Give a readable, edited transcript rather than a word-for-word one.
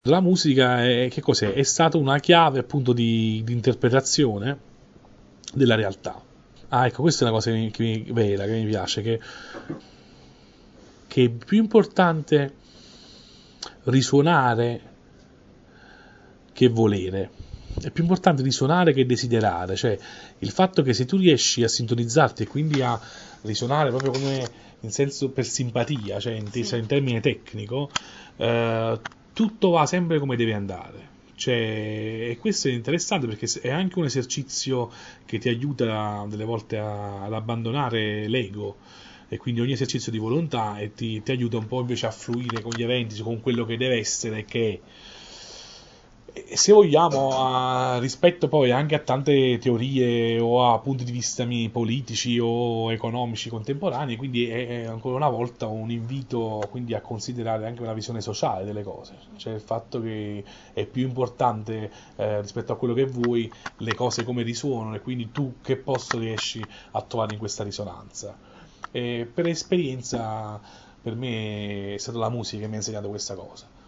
La musica è, che cos'è? È stata una chiave appunto di interpretazione della realtà. Ah, ecco, questa è una cosa vera, che mi piace, che è più importante risuonare che volere. È più importante risuonare che desiderare, cioè il fatto che se tu riesci a sintonizzarti e quindi a risuonare proprio come in senso per simpatia, cioè intesa in termine tecnico, eh, tutto va sempre come deve andare. Cioè, e questo è interessante perché è anche un esercizio che ti aiuta delle volte ad abbandonare l'ego e quindi ogni esercizio di volontà e ti aiuta un po' invece a fluire con gli eventi, con quello che deve essere, che è. E se vogliamo, rispetto poi anche a tante teorie o a punti di vista politici o economici contemporanei, quindi è ancora una volta un invito quindi a considerare anche una visione sociale delle cose, cioè il fatto che è più importante rispetto a quello che vuoi le cose come risuonano e quindi tu che posto riesci a trovare in questa risonanza. E per esperienza per me è stata la musica che mi ha insegnato questa cosa.